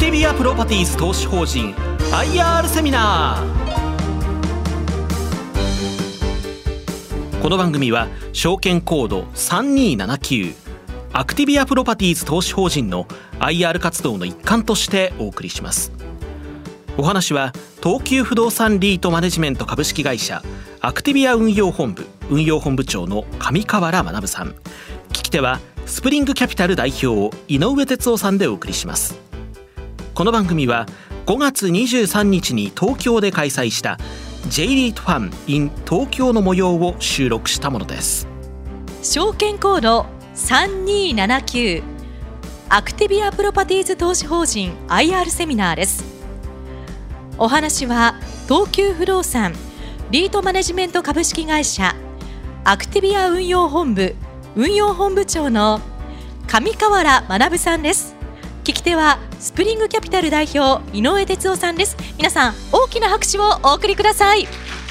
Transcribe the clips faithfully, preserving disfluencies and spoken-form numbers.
ティビアプロパティーズ投資法人 アイアール セミナー。この番組は証券コードさんにーななきゅうアクティビアプロパティーズ投資法人の アイアール 活動の一環としてお送りします。お話は東急不動産リートマネジメント株式会社アクティビア運用本部運用本部長の上川原学さん、聞き手はスプリングキャピタル代表井上哲夫さんでお送りします。この番組はごがつにじゅうさんにちに東京で開催した J リートファン in 東京の模様を収録したものです。 証券コードさんにーななきゅうアクティビアプロパティーズ投資法人 アイアール セミナーです。お話は東急不動産リートマネジメント株式会社アクティビア運用本部運用本部長の上川原学さんです。聞き手はスプリングキャピタル代表井上哲夫さんです。皆さん大きな拍手をお送りください。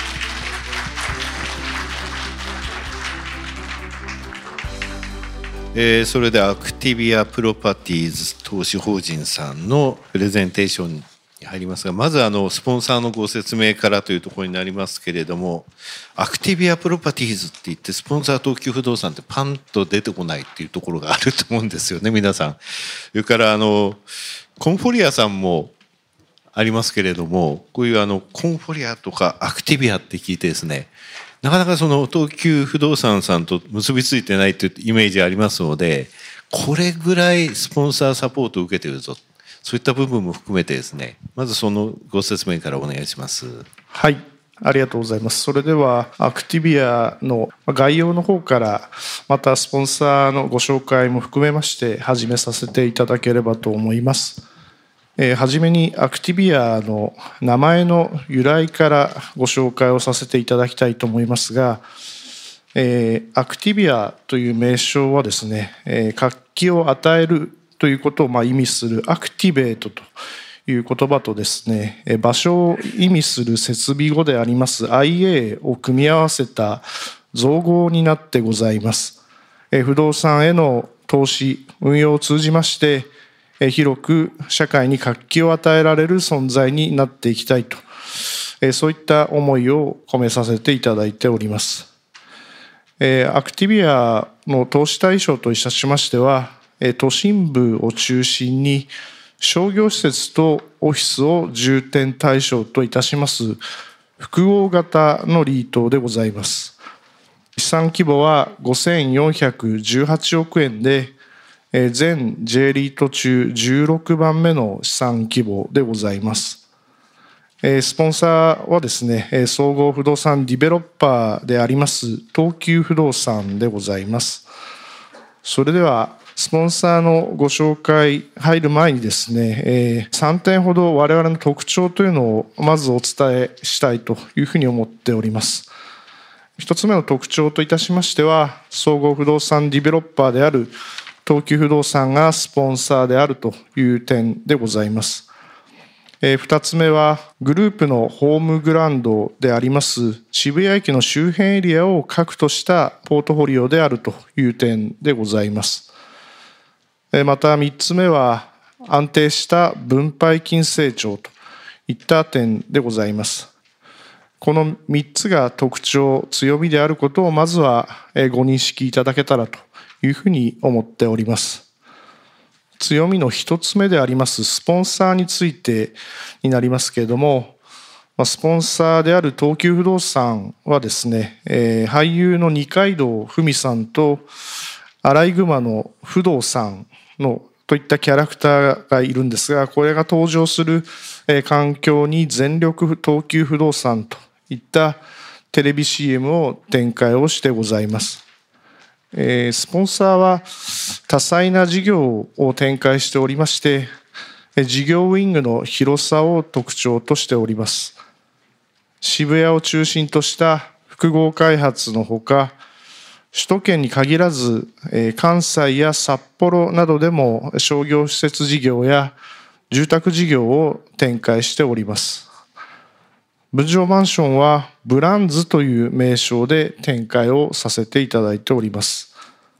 えー、それでアクティビアプロパティーズ投資法人さんのプレゼンテーションに入りますが、まずあのスポンサーのご説明からというところになりますけれども、アクティビアプロパティーズって言ってスポンサー東急不動産ってパンと出てこないっていうところがあると思うんですよね、皆さん。それからあのコンフォリアさんもありますけれども、こういうあのコンフォリアとかアクティビアって聞いてですね、なかなかその東急不動産さんと結びついてないというイメージありますので、これぐらいスポンサーサポートを受けているぞ、そういった部分も含めてですね、まずそのご説明からお願いします。 はい、ありがとうございます。それではアクティビアの概要の方からまたスポンサーのご紹介も含めまして始めさせていただければと思います。えー、はじめにアクティビアの名前の由来からご紹介をさせていただきたいと思いますが、えー、アクティビアという名称はですね、えー、活気を与えるということをまあ意味するアクティベートという言葉とですね、場所を意味する設備語であります アイエー を組み合わせた造語になってございます。不動産への投資運用を通じまして広く社会に活気を与えられる存在になっていきたいと、そういった思いを込めさせていただいております。アクティビアの投資対象といたしましては、都心部を中心に商業施設とオフィスを重点対象といたします複合型のリートでございます。資産規模はごせんよんひゃくじゅうはちおくえんで、全 J リート中じゅうろくばんめの資産規模でございます。スポンサーはですね、総合不動産ディベロッパーであります東急不動産でございます。それではスポンサーのご紹介入る前にですね、えー、さんてんほど我々の特徴というのをまずお伝えしたいというふうに思っております。一つ目の特徴といたしましては、総合不動産ディベロッパーである東急不動産がスポンサーであるという点でございます。えー、二つ目はグループのホームグラウンドであります渋谷駅の周辺エリアを核としたポートフォリオであるという点でございます。またみっつめは安定した分配金成長といった点でございます。このみっつが特徴、強みであることをまずはご認識いただけたらというふうに思っております。強みの一つ目でありますスポンサーについてになりますけれども、スポンサーである東急不動産はですね、俳優の二階堂ふみさんとアライグマの不動産のといったキャラクターがいるんですが、これが登場する環境に全力東急不動産といったテレビ シーエム を展開をしてございます。スポンサーは多彩な事業を展開しておりまして、事業ウィングの広さを特徴としております。渋谷を中心とした複合開発のほか、首都圏に限らず関西や札幌などでも商業施設事業や住宅事業を展開しております。分譲マンションはブランズという名称で展開をさせていただいております。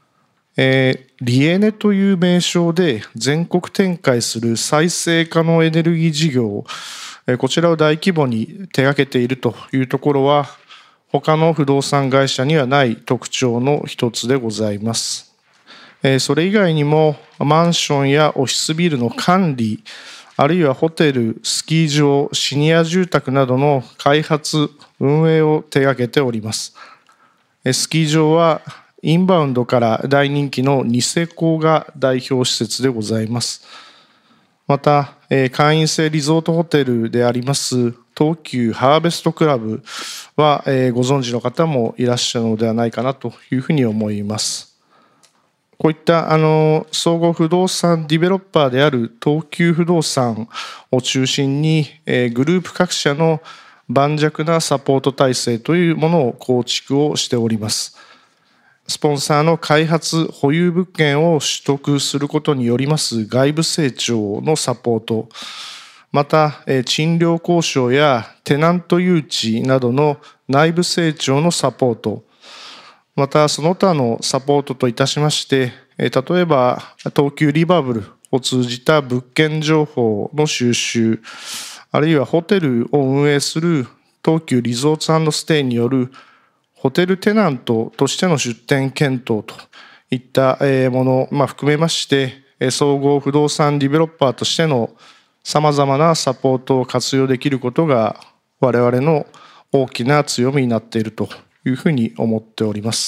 えー、リエネという名称で全国展開する再生可能エネルギー事業、えー、こちらを大規模に手掛けているというところは、他の不動産会社にはない特徴の一つでございます。えー、それ以外にも、マンションやオフィスビルの管理、あるいはホテル、スキー場、シニア住宅などの開発、運営を手掛けております。スキー場はインバウンドから大人気のニセコが代表施設でございます。また、会員制リゾートホテルであります東急ハーベストクラブはご存知の方もいらっしゃるのではないかなというふうに思います。こういったあの総合不動産ディベロッパーである東急不動産を中心にグループ各社の盤石なサポート体制というものを構築をしております。スポンサーの開発保有物件を取得することによります外部成長のサポート、また賃料交渉やテナント誘致などの内部成長のサポート、またその他のサポートといたしまして、例えば東急リバブルを通じた物件情報の収集、あるいはホテルを運営する東急リゾーツ&ステイによるホテルテナントとしての出店検討といったものを含めまして、総合不動産ディベロッパーとしてのさまざまなサポートを活用できることが我々の大きな強みになっているというふうに思っております。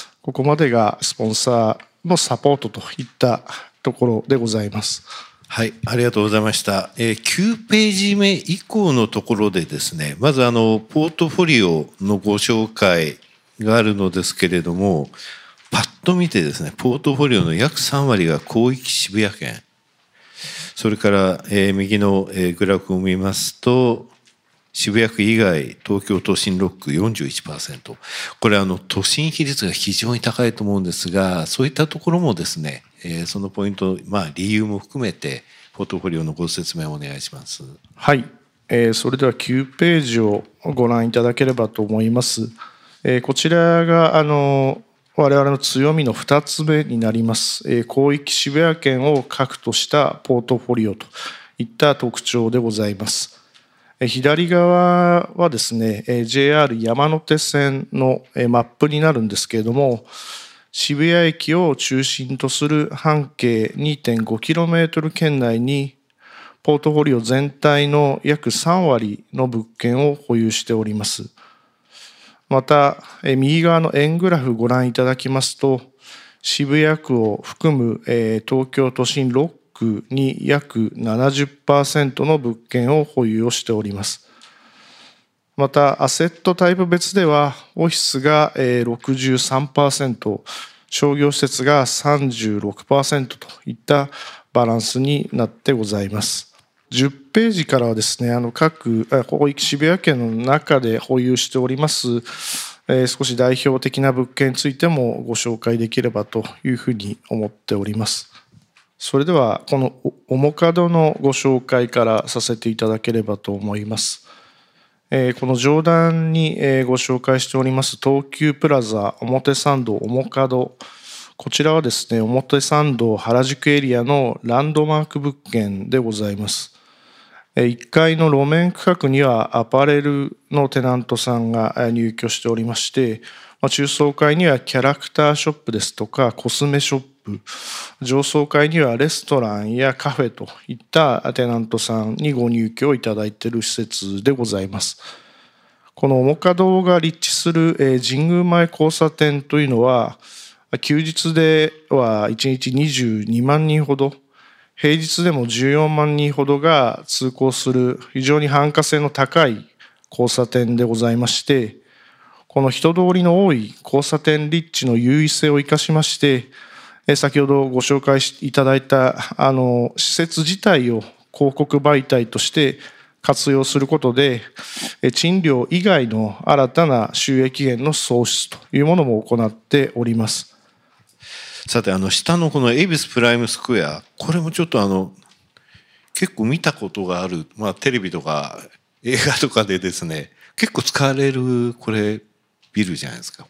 ここまでがスポンサーのサポートといったところでございます。 はい、ありがとうございました。えー、きゅうページ目以降のところでですね、まずあのポートフォリオのご紹介があるのですけれども、パッと見てですね、ポートフォリオの約さん割が広域渋谷圏、それから、えー、右の、えー、グラフを見ますと、渋谷区以外、東京都心ろっ区 よんじゅういちパーセント。これあの都心比率が非常に高いと思うんですが、そういったところもですね、えー、そのポイント、まあ理由も含めて、ポートフォリオのご説明をお願いします。 はい、えー、それではきゅうページをご覧いただければと思います。えー、こちらがあの我々の強みのふたつめになります。えー、広域渋谷圏を核としたポートフォリオといった特徴でございます。左側はですね、ジェイアール 山手線のマップになるんですけれども、渋谷駅を中心とする半径 にてんごキロメートル 圏内に、ポートフォリオ全体の約さん割の物件を保有しております。また、右側の円グラフご覧いただきますと、渋谷区を含む東京都心ろっ区に約 ななじゅっパーセント の物件を保有をしております。また、アセットタイプ別では、オフィスが ろくじゅうさんパーセント、商業施設が さんじゅうろくパーセント といったバランスになってございます。じゅっページからはですね、あの各広域渋谷圏の中で保有しております、えー、少し代表的な物件についてもご紹介できればというふうに思っております。それではこのオモカドのご紹介からさせていただければと思います。えー、この上段にご紹介しております東急プラザ表参道オモカド、こちらはですね、表参道原宿エリアのランドマーク物件でございます。いっかいの路面区画にはアパレルのテナントさんが入居しておりまして、中層階にはキャラクターショップですとかコスメショップ、上層階にはレストランやカフェといったテナントさんにご入居いただいている施設でございます。このオモカドが立地する神宮前交差点というのは、休日ではいちにちにじゅうにまんにんほど、平日でもじゅうよんまんにんほどが通行する非常に繁華性の高い交差点でございまして、この人通りの多い交差点立地の優位性を生かしまして、先ほどご紹介いただいたあの施設自体を広告媒体として活用することで、賃料以外の新たな収益源の創出というものも行っております。 さて、あの下のこの恵比寿プライムスクエア、これもちょっとあの結構見たことがある、まあ、テレビとか映画とかでですね、結構使われるこれビルじゃないですか。これ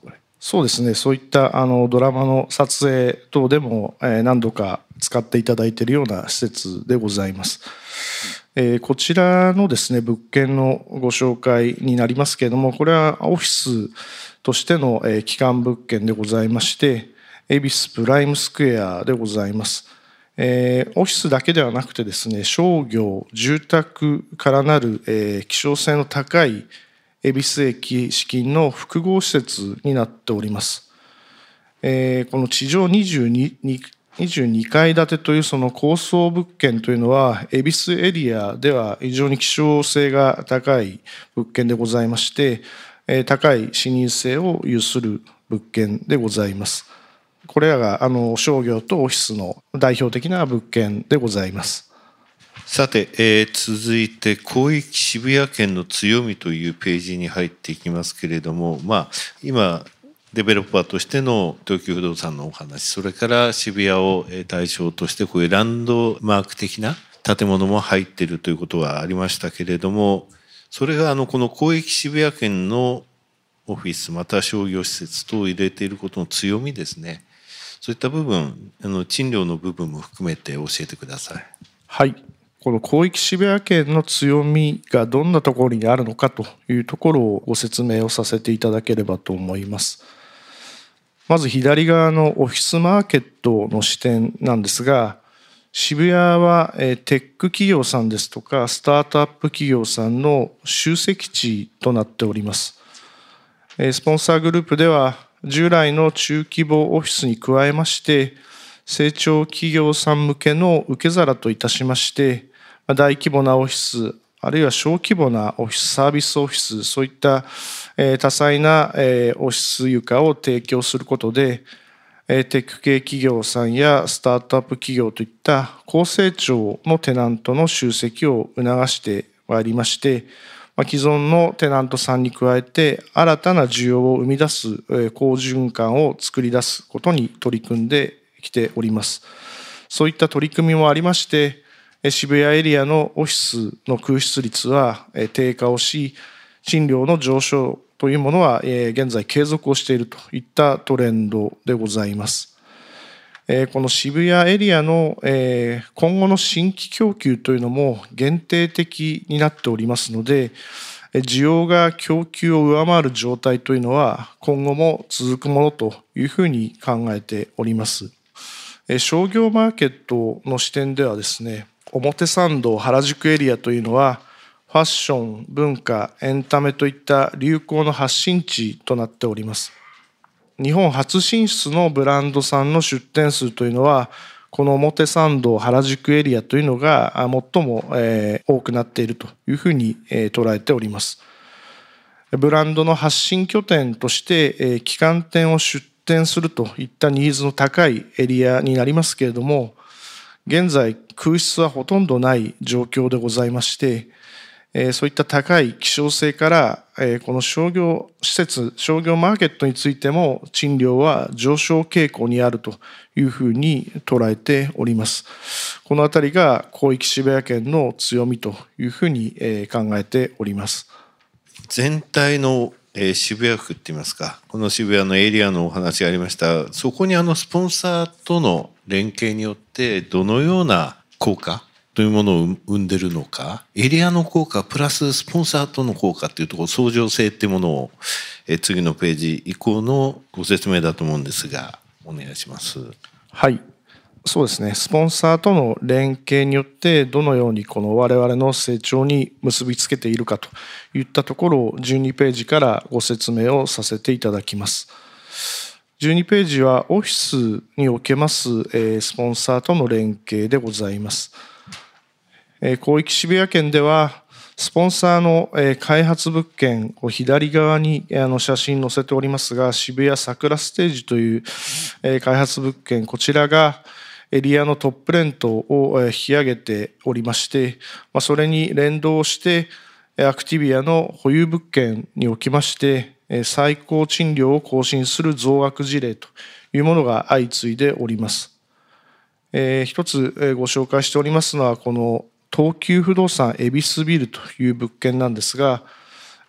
そうですね、そういったあのドラマの撮影等でも、えー、何度か使っていただいているような施設でございます。えー、こちらのですね、物件のご紹介になりますけれども、これはオフィスとしての、えー、基幹物件でございまして、恵比寿プライムスクエアでございます。えー、オフィスだけではなくてですね、商業、住宅からなる、えー、希少性の高い恵比寿駅至近の複合施設になっております。えー、この地上にじゅうに、にじゅうにかい建てというその高層物件というのは、恵比寿エリアでは非常に希少性が高い物件でございまして、えー、高い視認性を有する物件でございます。これらがあの商業とオフィスの代表的な物件でございます。 さて、えー、続いて広域渋谷圏の強みというページに入っていきますけれども、まあ、今デベロッパーとしての東急不動産のお話、それから渋谷を対象としてこういうランドマーク的な建物も入っているということはありましたけれども、それがあのこの広域渋谷圏のオフィスまたは商業施設等を入れていることの強みですね、そういった部分、あの賃料の部分も含めて教えてください。 はい、この広域渋谷圏の強みがどんなところにあるのかというところをご説明をさせていただければと思います。まず左側のオフィスマーケットの視点なんですが、渋谷はテック企業さんですとかスタートアップ企業さんの集積地となっております。スポンサーグループでは従来の中規模オフィスに加えまして、成長企業さん向けの受け皿といたしまして、大規模なオフィス、あるいは小規模なオフィス、サービスオフィス、そういった多彩なオフィス床を提供することで、テック系企業さんやスタートアップ企業といった高成長のテナントの集積を促してまいりまして、既存のテナントさんに加えて新たな需要を生み出す好循環を作り出すことに取り組んできております。そういった取り組みもありまして、渋谷エリアのオフィスの空室率は低下をし、賃料の上昇というものは現在継続をしているといったトレンドでございます。この渋谷エリアの今後の新規供給というのも限定的になっておりますので、需要が供給を上回る状態というのは今後も続くものというふうに考えております。商業マーケットの視点ではですね、表参道原宿エリアというのはファッション、文化、エンタメといった流行の発信地となっております。日本初進出のブランドさんの出店数というのは、この表参道原宿エリアというのが最も多くなっているというふうに捉えております。ブランドの発信拠点として旗艦店を出店するといったニーズの高いエリアになりますけれども、現在空室はほとんどない状況でございまして、そういった高い希少性から、この商業施設、商業マーケットについても賃料は上昇傾向にあるというふうに捉えております。このあたりが広域渋谷圏の強みというふうに考えております。 全体の渋谷区って言いますか、この渋谷のエリアのお話がありました。そこにあのスポンサーとの連携によってどのような効果というものを生んでるのか、エリアの効果プラススポンサーとの効果っていうところ、相乗性っていうものをえ次のページ以降のご説明だと思うんですが、お願いします。 はい、そうですね。スポンサーとの連携によってどのようにこの我々の成長に結びつけているかといったところをじゅうにページからご説明をさせていただきます。じゅうにページはオフィスにおけますスポンサーとの連携でございます。広域渋谷圏ではスポンサーの開発物件を左側に写真載せておりますが、渋谷桜ステージという開発物件、こちらがエリアのトップレントを引き上げておりまして、それに連動してアクティビアの保有物件におきまして最高賃料を更新する増額事例というものが相次いでおります。一つご紹介しておりますのは、この東急不動産恵比寿ビルという物件なんですが、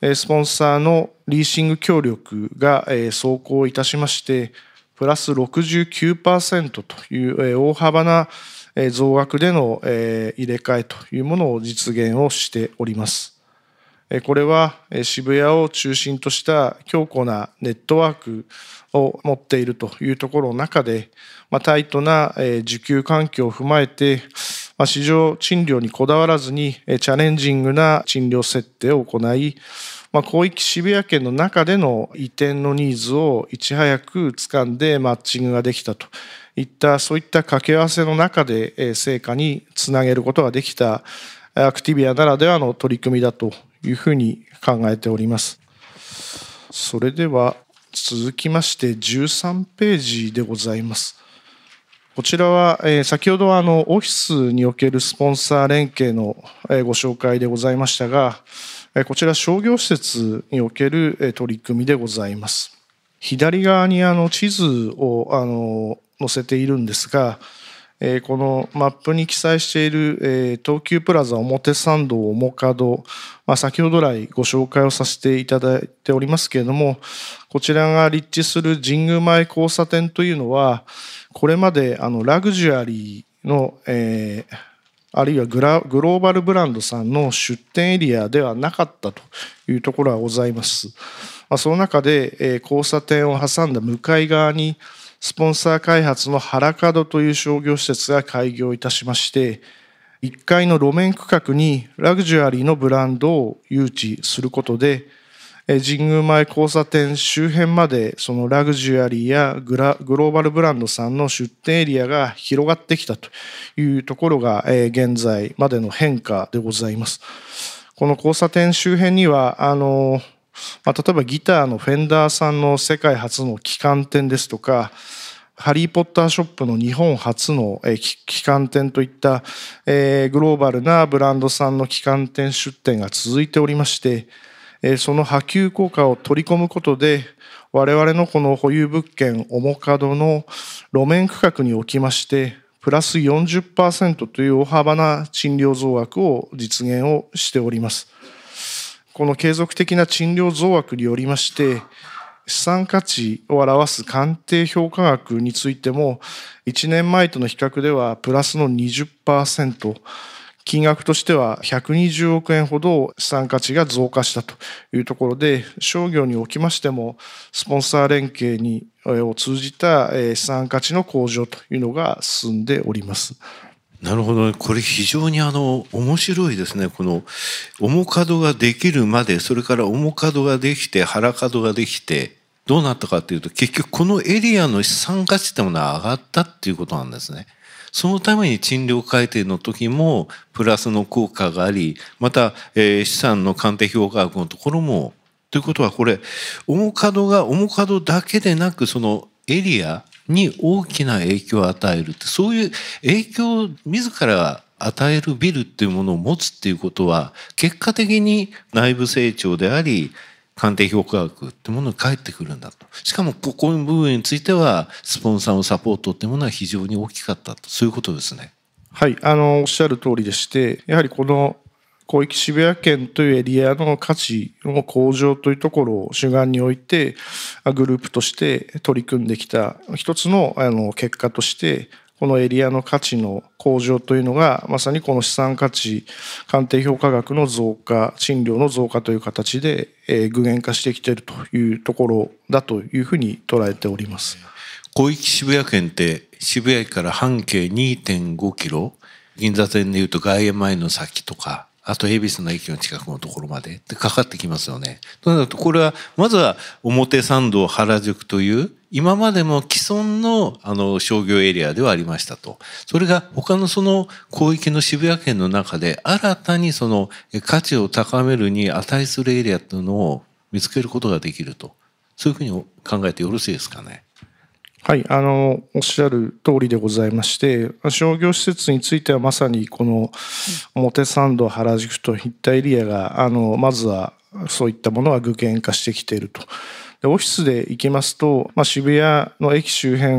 スポンサーのリーシング協力が走行いたしまして、プラス ろくじゅうきゅうパーセント という大幅な増額での入れ替えというものを実現をしております。これは渋谷を中心とした強固なネットワークを持っているというところの中で、タイトな需給環境を踏まえて、市場賃料にこだわらずにチャレンジングな賃料設定を行い、広域渋谷圏の中での移転のニーズをいち早く掴んでマッチングができたといったそういった掛け合わせの中で成果につなげることができたアクティビアならではの取り組みだというふうに考えております。それでは続きましてじゅうさんページでございます。こちらは先ほどはあのオフィスにおけるスポンサー連携のご紹介でございましたが、こちら商業施設における取り組みでございます。左側にあの地図をあの載せているんですが、このマップに記載している東急プラザ表参道面門、先ほど来ご紹介をさせていただいておりますけれども、こちらが立地する神宮前交差点というのは、これまであのラグジュアリーの、えーあるいはグラグローバルブランドさんの出店エリアではなかったというところがございます。その中で交差点を挟んだ向かい側にスポンサー開発の原門という商業施設が開業いたしまして、いっかいの路面区画にラグジュアリーのブランドを誘致することで、神宮前交差点周辺までそのラグジュアリーやグラグローバルブランドさんの出店エリアが広がってきたというところが現在までの変化でございます。この交差点周辺にはあの、まあ、例えばギターのフェンダーさんの世界初の旗艦店ですとか、ハリーポッターショップの日本初の旗艦店といったグローバルなブランドさんの旗艦店出店が続いておりまして、その波及効果を取り込むことで、我々のこの保有物件面門の路面区画におきまして、プラス よんじゅっパーセント という大幅な賃料増額を実現をしております。この継続的な賃料増額によりまして、資産価値を表す鑑定評価額についても、いちねんまえとの比較ではプラスの にじゅっパーセント、金額としてはひゃくにじゅうおくえんほど資産価値が増加したというところで、商業におきましてもスポンサー連携にを通じた資産価値の向上というのが進んでおります。 なるほどね。これ非常にあの面白いですね。この面門ができるまで、それから面門ができて原門ができてどうなったかというと、結局このエリアの資産価値ってものは上がったっていうことなんですね。そのために賃料改定の時もプラスの効果があり、また、えー、資産の鑑定評価額のところも、ということはこれ、面門が面門だけでなく、そのエリアに大きな影響を与えるって、そういう影響を自ら与えるビルっていうものを持つっていうことは、結果的に内部成長であり、鑑定評価額ってものが返ってくるんだと。しかもここの部分についてはスポンサーのサポートっていうものは非常に大きかったと、そういうことですね。 はい、あのおっしゃる通りでして、やはりこの広域渋谷圏というエリアの価値の向上というところを主眼においてグループとして取り組んできた一つのあの結果として、このエリアの価値の向上というのがまさにこの資産価値鑑定評価額の増加、賃料の増加という形で具現化してきているというところだというふうに捉えております。 広域渋谷圏って渋谷駅から半径 にてんごキロ、銀座線でいうと外苑前の先とか、あと恵比寿の駅の近くのところまででかかってきますよね。となるとこれはまずは表参道原宿という今までも既存のあの商業エリアではありましたと。それが他のその広域の渋谷圏の中で新たにその価値を高めるに値するエリアというのを見つけることができると。そういうふうに考えてよろしいですかね。 はい、あのおっしゃる通りでございまして、商業施設についてはまさにこの表参道原宿といったエリアがあのまずはそういったものが具現化してきていると。でオフィスで行きますと、まあ、渋谷の駅周辺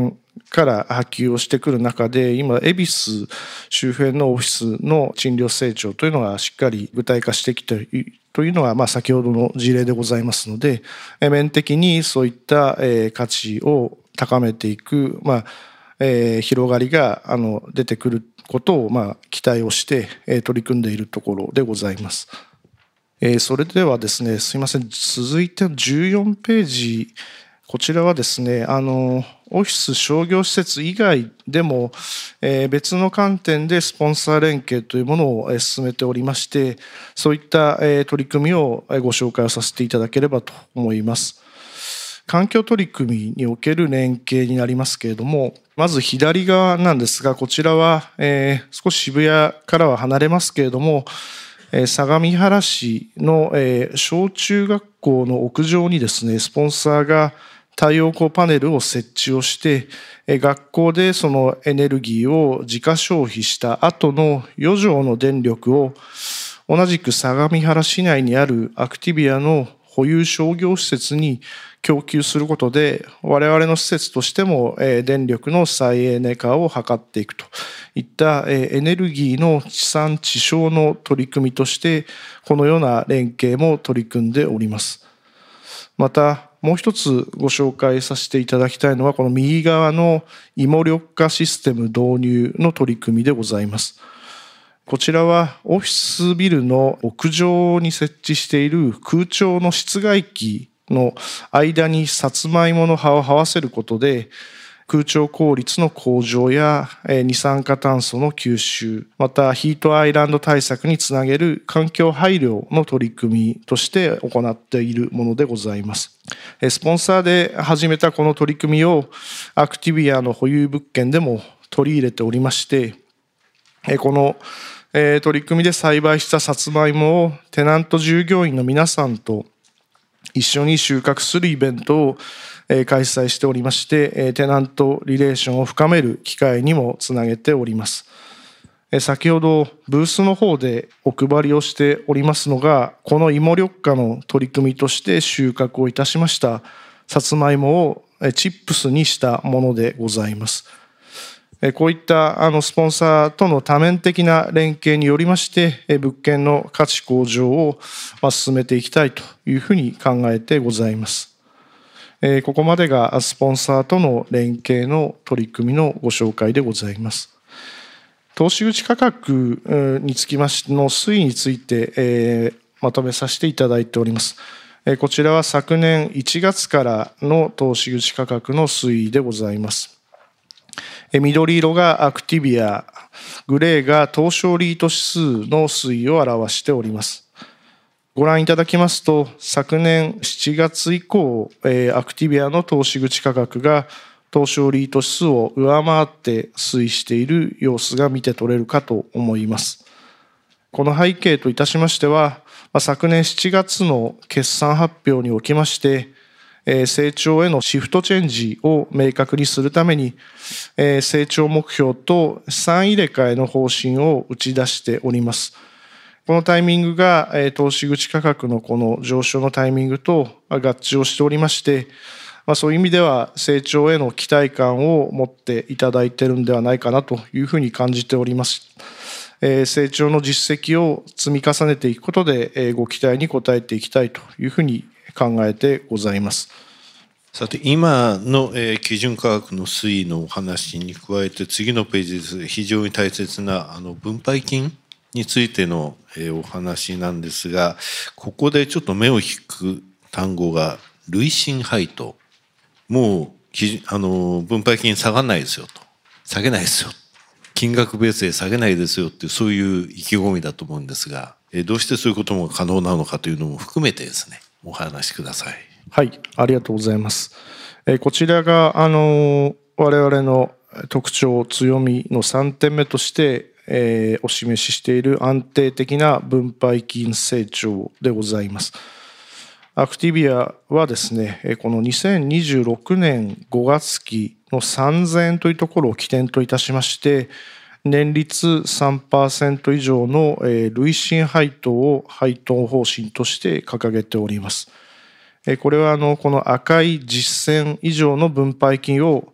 から波及をしてくる中で、今恵比寿周辺のオフィスの賃料成長というのがしっかり具体化してきているというのが、まあ、先ほどの事例でございますので、面的にそういった価値を高めていく、まあえー、広がりがあの出てくることを、まあ、期待をして、えー、取り組んでいるところでございます。えー、それではですね、すいません、続いてじゅうよんページ、こちらはですね、あのオフィス商業施設以外でも、えー、別の観点でスポンサー連携というものを進めておりまして、そういった、えー、取り組みをご紹介をさせていただければと思います。環境取り組みにおける連携になりますけれども、まず左側なんですが、こちらは、えー、少し渋谷からは離れますけれども、えー、相模原市の、えー、小中学校の屋上にですね、スポンサーが太陽光パネルを設置をして、えー、学校でそのエネルギーを自家消費した後の余剰の電力を同じく相模原市内にあるアクティビアの保有商業施設に供給することで、我々の施設としても電力の再エネ化を図っていくといったエネルギーの地産地消の取り組みとして、このような連携も取り組んでおります。また、もう一つご紹介させていただきたいのは、この右側の芋緑化システム導入の取り組みでございます。こちらはオフィスビルの屋上に設置している空調の室外機の間にさつまいもの葉を這わせることで、空調効率の向上や二酸化炭素の吸収、またヒートアイランド対策につなげる環境配慮の取り組みとして行っているものでございます。スポンサーで始めたこの取り組みをアクティビアの保有物件でも取り入れておりまして、この取り組みで栽培したさつまいもをテナント従業員の皆さんと一緒に収穫するイベントを開催しておりまして、テナントリレーションを深める機会にもつなげております。先ほどブースの方でお配りをしておりますのが、この芋緑化の取り組みとして収穫をいたしましたさつまいもをチップスにしたものでございます。こういったあのスポンサーとの多面的な連携によりまして、物件の価値向上を進めていきたいというふうに考えてございます。ここまでがスポンサーとの連携の取り組みのご紹介でございます。投資口価格につきましての推移についてまとめさせていただいております。こちらは昨年いちがつからの投資口価格の推移でございます。緑色がアクティビア、グレーが東証リート指数の推移を表しております。ご覧いただきますと、昨年しちがつ以降、アクティビアの投資口価格が東証リート指数を上回って推移している様子が見て取れるかと思います。この背景といたしましては、昨年しちがつの決算発表におきまして、成長へのシフトチェンジを明確にするために、成長目標と資産入れ替えの方針を打ち出しております。このタイミングが投資口価格のこの上昇のタイミングと合致をしておりまして、そういう意味では成長への期待感を持っていただいているんではないかなというふうに感じております。成長の実績を積み重ねていくことでご期待に応えていきたいというふうに考えてございます。 さて今の基準価格の推移のお話に加えて、次のページです。非常に大切なあの分配金についてのお話なんですが、ここでちょっと目を引く単語が累進配当。もうあの分配金下がらないですよと、下げないですよ、金額ベースで下げないですよっていう、そういう意気込みだと思うんですが、どうしてそういうことも可能なのかというのも含めてですね、お話しください。 はい、ありがとうございます。こちらがあの我々の特徴強みのさんてんめとして、えー、お示ししている安定的な分配金成長でございます。アクティビアはですね、このにせんにじゅうろくねんごがつ期のさんぜんえんというところを起点といたしまして、年率 さんパーセント 以上の累進配当を配当方針として掲げております。これはあのこの赤い実践以上の分配金を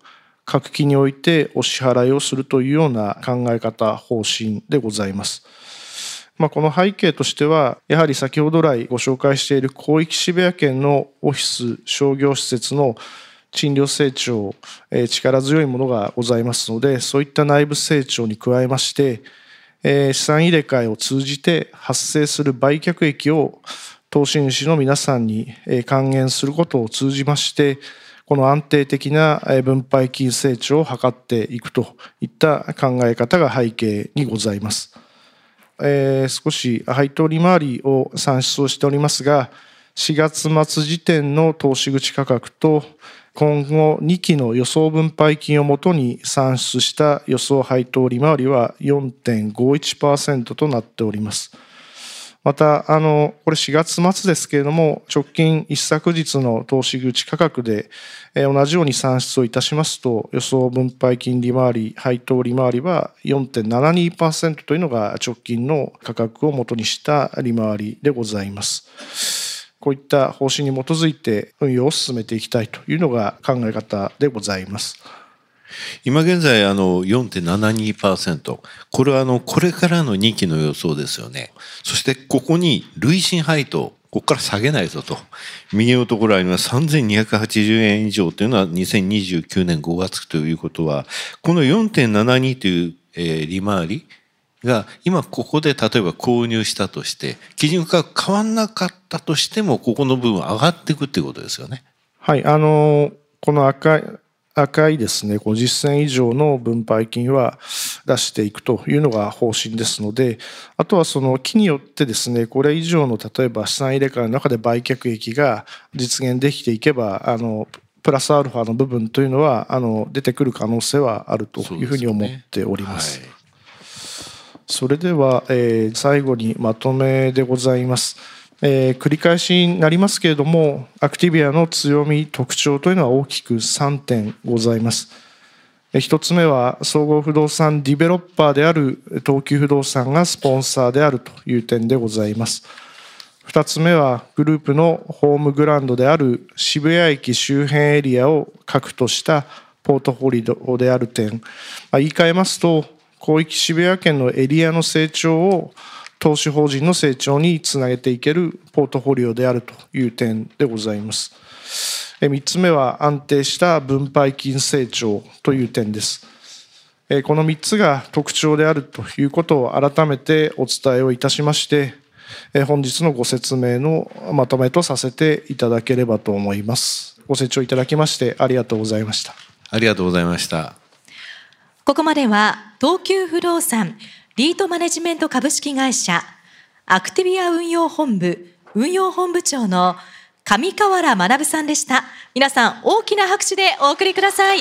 各期においてお支払いをするというような考え方、方針でございます。まあ、この背景としては、やはり先ほど来ご紹介している広域渋谷圏のオフィス、商業施設の賃料成長、えー、力強いものがございますので、そういった内部成長に加えまして、えー、資産入れ替えを通じて発生する売却益を投資主の皆さんに還元することを通じまして、この安定的な分配金成長を図っていくといった考え方が背景にございます。えー、少し配当利回りを算出をしておりますが、しがつ末時点の投資口価格と今後にきの予想分配金をもとに算出した予想配当利回りは よんてんごいちパーセント となっております。また、あの、これしがつ末ですけれども、直近一昨日の投資口価格で、えー、同じように算出をいたしますと、予想分配金利回り、配当利回りは よんてんななにパーセント というのが直近の価格をもとにした利回りでございます。こういった方針に基づいて運用を進めていきたいというのが考え方でございます。 今現在あの よんてんななにパーセント、 これはあのこれからのにきの予想ですよね。そしてここに累進配当、ここから下げないぞと、右のところありますさんぜんにひゃくはちじゅうえん以上というのはにせんにじゅうきゅうねんごがつということは、この よんてんななに という、えー、利回りが今ここで例えば購入したとして、基準価格変わんなかったとしても、ここの部分上がっていくっていうことですよね。 はい、あのこの赤い赤いですね、ごじゅっせん以上の分配金は出していくというのが方針ですので、あとはその期によってですね、これ以上の例えば資産入れ替えの中で売却益が実現できていけば、あのプラスアルファの部分というのはあの出てくる可能性はあるというふうに思っております。そうですね。はい。それでは、えー、最後にまとめでございます。えー、繰り返しになりますけれども、アクティビアの強み、特徴というのは大きくさんてんございます。ひとつめは、総合不動産ディベロッパーである東急不動産がスポンサーであるという点でございます。ふたつめは、グループのホームグラウンドである渋谷駅周辺エリアを核としたポートフォリオである点。まあ、言い換えますと、広域渋谷圏のエリアの成長を投資法人の成長につなげていけるポートフォリオであるという点でございます。みっつめは安定した分配金成長という点です。このみっつが特徴であるということを改めてお伝えをいたしまして、本日のご説明のまとめとさせていただければと思います。ご清聴いただきましてありがとうございました。 ありがとうございました。 ここまでは東急不動産リートマネジメント株式会社アクティビア運用本部運用本部長の上川原学さんでした。皆さん大きな拍手でお送りください。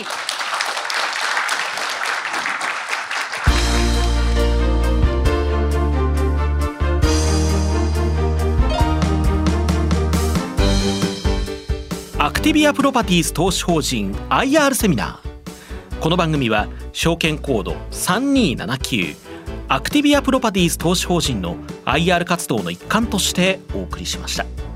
アクティビアプロパティーズ投資法人 アイアール セミナー。この番組は証券コードさんにーななきゅうアクティビアプロパティーズ投資法人の アイアール 活動の一環としてお送りしました。